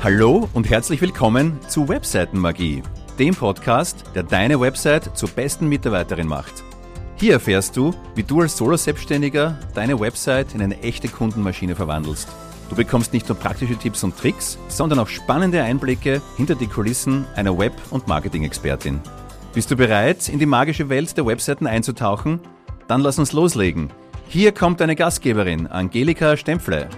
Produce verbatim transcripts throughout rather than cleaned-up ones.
Hallo und herzlich willkommen zu Webseitenmagie, dem Podcast, der deine Website zur besten Mitarbeiterin macht. Hier erfährst du, wie du als Solo-Selbstständiger deine Website in eine echte Kundenmaschine verwandelst. Du bekommst nicht nur praktische Tipps und Tricks, sondern auch spannende Einblicke hinter die Kulissen einer Web- und Marketing-Expertin. Bist du bereit, in die magische Welt der Webseiten einzutauchen? Dann lass uns loslegen. Hier kommt deine Gastgeberin, Angelika Stempfle.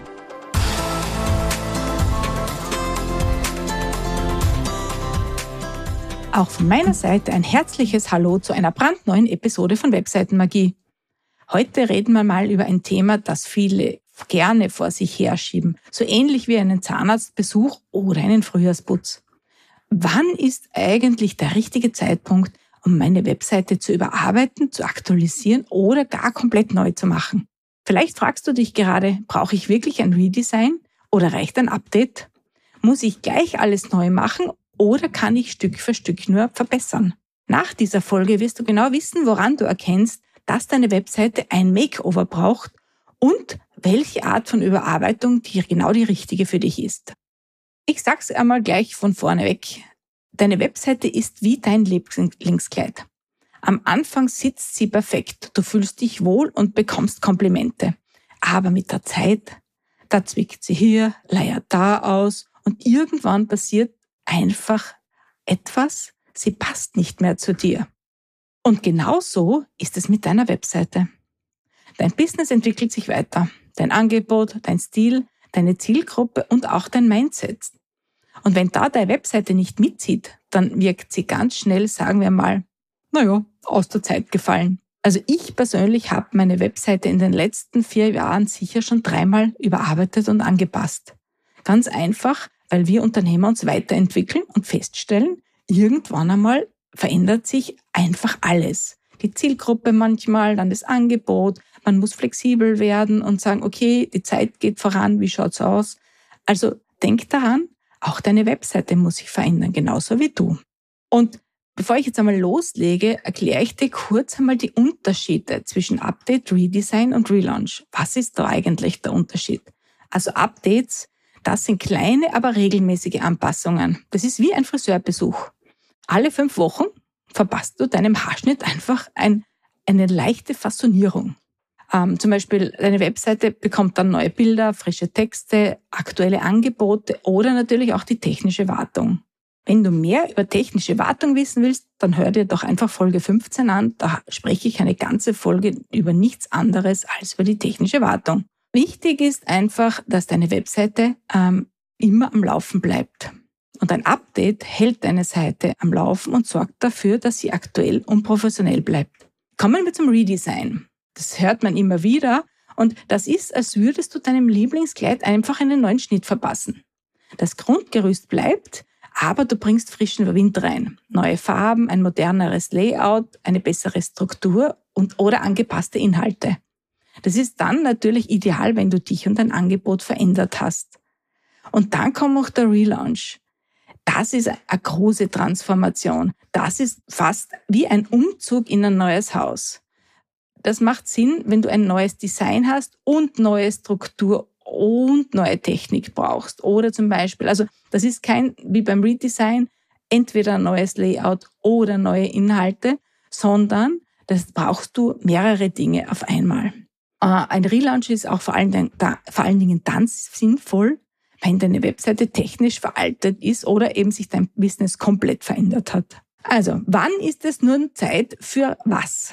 Auch von meiner Seite ein herzliches Hallo zu einer brandneuen Episode von Webseitenmagie. Heute reden wir mal über ein Thema, das viele gerne vor sich herschieben, so ähnlich wie einen Zahnarztbesuch oder einen Frühjahrsputz. Wann ist eigentlich der richtige Zeitpunkt, um meine Webseite zu überarbeiten, zu aktualisieren oder gar komplett neu zu machen? Vielleicht fragst du dich gerade, brauche ich wirklich ein Redesign oder reicht ein Update? Muss ich gleich alles neu machen? Oder kann ich Stück für Stück nur verbessern? Nach dieser Folge wirst du genau wissen, woran du erkennst, dass deine Webseite ein Makeover braucht und welche Art von Überarbeitung die genau die richtige für dich ist. Ich sag's einmal gleich von vorne weg. Deine Webseite ist wie dein Lieblingskleid. Am Anfang sitzt sie perfekt, du fühlst dich wohl und bekommst Komplimente. Aber mit der Zeit, da zwickt sie hier, leiert da aus und irgendwann passiert einfach etwas, sie passt nicht mehr zu dir. Und genauso ist es mit deiner Webseite. Dein Business entwickelt sich weiter. Dein Angebot, dein Stil, deine Zielgruppe und auch dein Mindset. Und wenn da deine Webseite nicht mitzieht, dann wirkt sie ganz schnell, sagen wir mal, naja, aus der Zeit gefallen. Also ich persönlich habe meine Webseite in den letzten vier Jahren sicher schon dreimal überarbeitet und angepasst. Ganz einfach, weil wir Unternehmer uns weiterentwickeln und feststellen, irgendwann einmal verändert sich einfach alles. Die Zielgruppe manchmal, dann das Angebot, man muss flexibel werden und sagen, okay, die Zeit geht voran, wie schaut's aus? Also denk daran, auch deine Webseite muss sich verändern, genauso wie du. Und bevor ich jetzt einmal loslege, erkläre ich dir kurz einmal die Unterschiede zwischen Update, Redesign und Relaunch. Was ist da eigentlich der Unterschied? Also Updates, das sind kleine, aber regelmäßige Anpassungen. Das ist wie ein Friseurbesuch. Alle fünf Wochen verpasst du deinem Haarschnitt einfach ein, eine leichte Fassonierung. Ähm, zum Beispiel deine Webseite bekommt dann neue Bilder, frische Texte, aktuelle Angebote oder natürlich auch die technische Wartung. Wenn du mehr über technische Wartung wissen willst, dann hör dir doch einfach Folge fünfzehn an. Da spreche ich eine ganze Folge über nichts anderes als über die technische Wartung. Wichtig ist einfach, dass deine Webseite ähm, immer am Laufen bleibt. Und ein Update hält deine Seite am Laufen und sorgt dafür, dass sie aktuell und professionell bleibt. Kommen wir zum Redesign. Das hört man immer wieder und das ist, als würdest du deinem Lieblingskleid einfach einen neuen Schnitt verpassen. Das Grundgerüst bleibt, aber du bringst frischen Wind rein. Neue Farben, ein moderneres Layout, eine bessere Struktur und oder angepasste Inhalte. Das ist dann natürlich ideal, wenn du dich und dein Angebot verändert hast. Und dann kommt noch der Relaunch. Das ist eine große Transformation. Das ist fast wie ein Umzug in ein neues Haus. Das macht Sinn, wenn du ein neues Design hast und neue Struktur und neue Technik brauchst. Oder zum Beispiel, also das ist kein, wie beim Redesign, entweder ein neues Layout oder neue Inhalte, sondern das brauchst du mehrere Dinge auf einmal. Ein Relaunch ist auch vor allen Dingen, vor allen Dingen dann sinnvoll, wenn deine Webseite technisch veraltet ist oder eben sich dein Business komplett verändert hat. Also, wann ist es nun Zeit für was?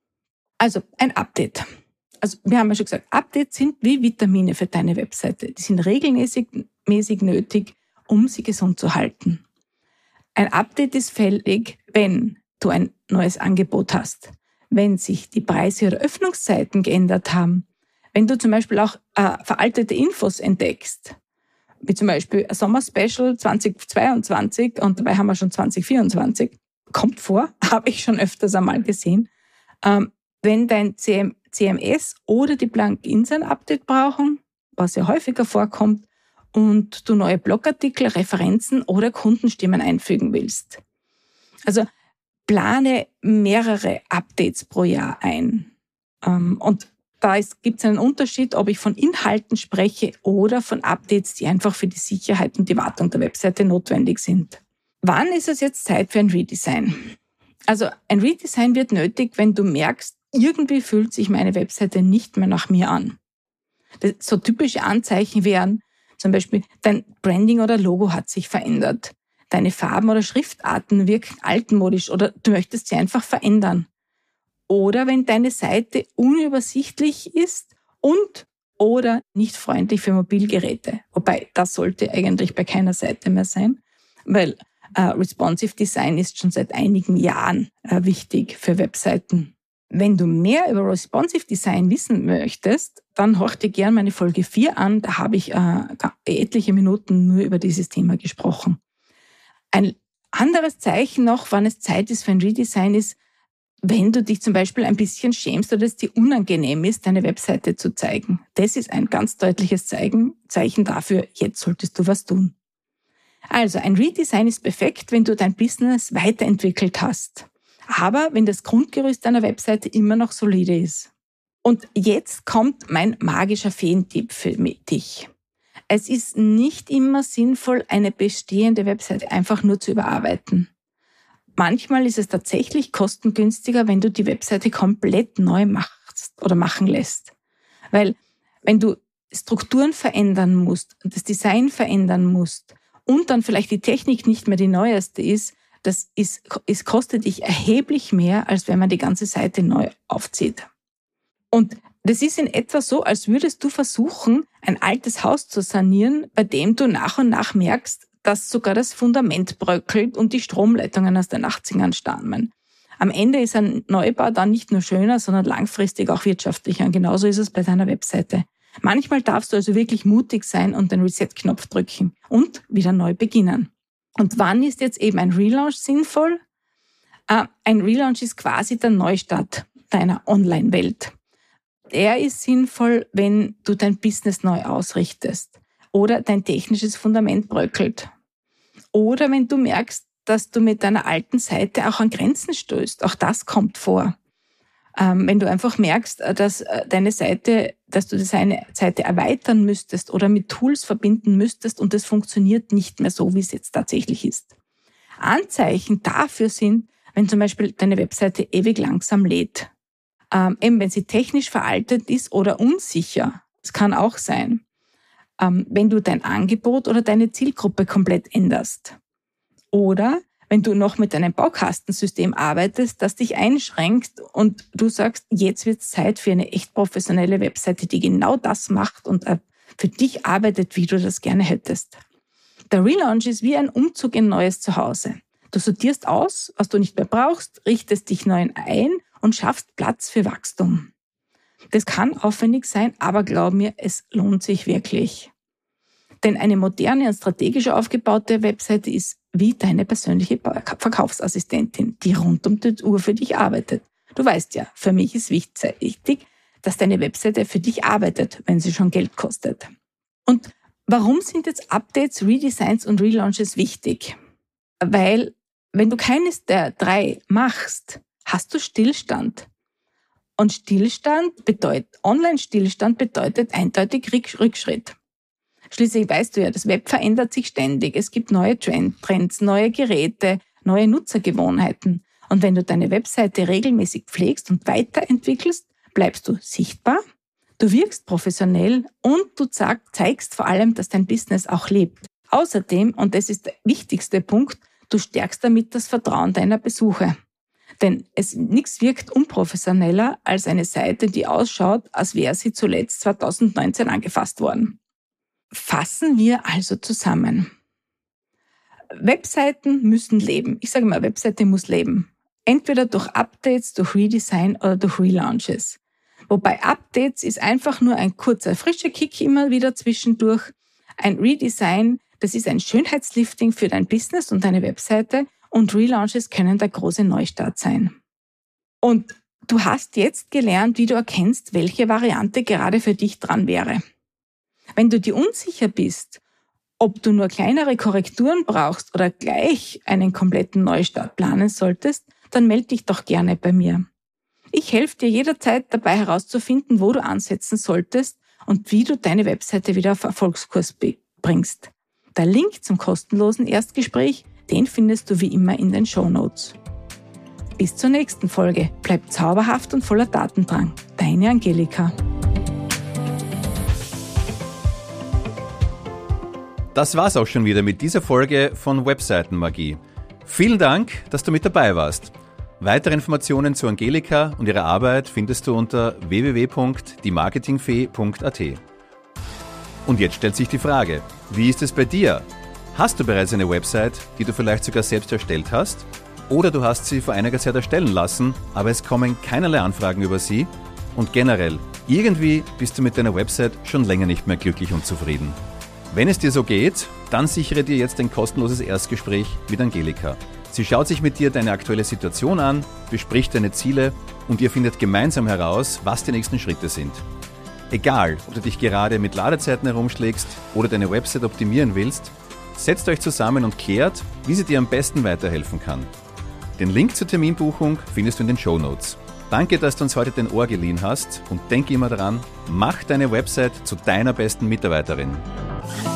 Also, ein Update. Also, wir haben ja schon gesagt, Updates sind wie Vitamine für deine Webseite. Die sind regelmäßig mäßig nötig, um sie gesund zu halten. Ein Update ist fällig, wenn du ein neues Angebot hast, wenn sich die Preise oder Öffnungszeiten geändert haben, wenn du zum Beispiel auch äh, veraltete Infos entdeckst, wie zum Beispiel ein Sommer-Special zwanzig zweiundzwanzig und dabei haben wir schon zwanzig vierundzwanzig, kommt vor, habe ich schon öfters einmal gesehen. Ähm, wenn dein C M, C M S oder die Plugins ein Update brauchen, was ja häufiger vorkommt, und du neue Blogartikel, Referenzen oder Kundenstimmen einfügen willst. Also plane mehrere Updates pro Jahr ein. Und Da gibt es einen Unterschied, ob ich von Inhalten spreche oder von Updates, die einfach für die Sicherheit und die Wartung der Webseite notwendig sind. Wann ist es jetzt Zeit für ein Redesign? Also ein Redesign wird nötig, wenn du merkst, irgendwie fühlt sich meine Webseite nicht mehr nach mir an. Das, so typische Anzeichen wären zum Beispiel, dein Branding oder Logo hat sich verändert. Deine Farben oder Schriftarten wirken altmodisch oder du möchtest sie einfach verändern. Oder wenn deine Seite unübersichtlich ist und oder nicht freundlich für Mobilgeräte. Wobei, das sollte eigentlich bei keiner Seite mehr sein, weil äh, Responsive Design ist schon seit einigen Jahren äh, wichtig für Webseiten. Wenn du mehr über Responsive Design wissen möchtest, dann hör dir gerne meine Folge vier an. Da habe ich äh, etliche Minuten nur über dieses Thema gesprochen. Ein anderes Zeichen noch, wann es Zeit ist für ein Redesign, ist, wenn du dich zum Beispiel ein bisschen schämst oder es dir unangenehm ist, deine Webseite zu zeigen. Das ist ein ganz deutliches Zeichen, Zeichen dafür, jetzt solltest du was tun. Also ein Redesign ist perfekt, wenn du dein Business weiterentwickelt hast. Aber wenn das Grundgerüst deiner Webseite immer noch solide ist. Und jetzt kommt mein magischer Feentipp für dich. Es ist nicht immer sinnvoll, eine bestehende Webseite einfach nur zu überarbeiten. Manchmal ist es tatsächlich kostengünstiger, wenn du die Webseite komplett neu machst oder machen lässt. Weil wenn du Strukturen verändern musst und das Design verändern musst und dann vielleicht die Technik nicht mehr die neueste ist, das ist, es kostet dich erheblich mehr, als wenn man die ganze Seite neu aufzieht. Und das ist in etwa so, als würdest du versuchen, ein altes Haus zu sanieren, bei dem du nach und nach merkst, dass sogar das Fundament bröckelt und die Stromleitungen aus den achtzigern stammen. Am Ende ist ein Neubau dann nicht nur schöner, sondern langfristig auch wirtschaftlicher. Und genauso ist es bei deiner Webseite. Manchmal darfst du also wirklich mutig sein und den Reset-Knopf drücken und wieder neu beginnen. Und wann ist jetzt eben ein Relaunch sinnvoll? Äh, ein Relaunch ist quasi der Neustart deiner Online-Welt. Er ist sinnvoll, wenn du dein Business neu ausrichtest oder dein technisches Fundament bröckelt. Oder wenn du merkst, dass du mit deiner alten Seite auch an Grenzen stößt. Auch das kommt vor. Ähm, wenn du einfach merkst, dass deine Seite, dass du deine Seite erweitern müsstest oder mit Tools verbinden müsstest und es funktioniert nicht mehr so, wie es jetzt tatsächlich ist. Anzeichen dafür sind, wenn zum Beispiel deine Webseite ewig langsam lädt. Ähm, eben wenn sie technisch veraltet ist oder unsicher. Das kann auch sein. Ähm, wenn du dein Angebot oder deine Zielgruppe komplett änderst. Oder wenn du noch mit einem Baukastensystem arbeitest, das dich einschränkt und du sagst, jetzt wird es Zeit für eine echt professionelle Webseite, die genau das macht und für dich arbeitet, wie du das gerne hättest. Der Relaunch ist wie ein Umzug in ein neues Zuhause. Du sortierst aus, was du nicht mehr brauchst, richtest dich neu ein und schaffst Platz für Wachstum. Das kann aufwendig sein, aber glaub mir, es lohnt sich wirklich. Denn eine moderne und strategisch aufgebaute Webseite ist wie deine persönliche Verkaufsassistentin, die rund um die Uhr für dich arbeitet. Du weißt ja, für mich ist wichtig, dass deine Webseite für dich arbeitet, wenn sie schon Geld kostet. Und warum sind jetzt Updates, Redesigns und Relaunches wichtig? Weil, wenn du keines der drei machst, hast du Stillstand. Und Stillstand bedeutet, Online-Stillstand bedeutet eindeutig Rückschritt. Schließlich weißt du ja, das Web verändert sich ständig. Es gibt neue Trends, neue Geräte, neue Nutzergewohnheiten. Und wenn du deine Webseite regelmäßig pflegst und weiterentwickelst, bleibst du sichtbar, du wirkst professionell und du zeigst vor allem, dass dein Business auch lebt. Außerdem, und das ist der wichtigste Punkt, du stärkst damit das Vertrauen deiner Besucher. Denn es nichts wirkt unprofessioneller als eine Seite, die ausschaut, als wäre sie zuletzt zwanzig neunzehn angefasst worden. Fassen wir also zusammen. Webseiten müssen leben. Ich sage mal, Webseite muss leben. Entweder durch Updates, durch Redesign oder durch Relaunches. Wobei Updates ist einfach nur ein kurzer, frischer Kick immer wieder zwischendurch. Ein Redesign, das ist ein Schönheitslifting für dein Business und deine Webseite. Und Relaunches können der große Neustart sein. Und du hast jetzt gelernt, wie du erkennst, welche Variante gerade für dich dran wäre. Wenn du dir unsicher bist, ob du nur kleinere Korrekturen brauchst oder gleich einen kompletten Neustart planen solltest, dann melde dich doch gerne bei mir. Ich helfe dir jederzeit dabei herauszufinden, wo du ansetzen solltest und wie du deine Webseite wieder auf Erfolgskurs bringst. Der Link zum kostenlosen Erstgespräch, den findest du wie immer in den Shownotes. Bis zur nächsten Folge. Bleib zauberhaft und voller Datendrang. Deine Angelika. Das war's auch schon wieder mit dieser Folge von Webseitenmagie. Vielen Dank, dass du mit dabei warst. Weitere Informationen zu Angelika und ihrer Arbeit findest du unter w w w punkt die marketingfee punkt a t. Und jetzt stellt sich die Frage, wie ist es bei dir? Hast du bereits eine Website, die du vielleicht sogar selbst erstellt hast? Oder du hast sie vor einiger Zeit erstellen lassen, aber es kommen keinerlei Anfragen über sie? Und generell, irgendwie bist du mit deiner Website schon länger nicht mehr glücklich und zufrieden. Wenn es dir so geht, dann sichere dir jetzt ein kostenloses Erstgespräch mit Angelika. Sie schaut sich mit dir deine aktuelle Situation an, bespricht deine Ziele und ihr findet gemeinsam heraus, was die nächsten Schritte sind. Egal, ob du dich gerade mit Ladezeiten herumschlägst oder deine Website optimieren willst, setzt euch zusammen und klärt, wie sie dir am besten weiterhelfen kann. Den Link zur Terminbuchung findest du in den Shownotes. Danke, dass du uns heute dein Ohr geliehen hast und denk immer daran, mach deine Website zu deiner besten Mitarbeiterin.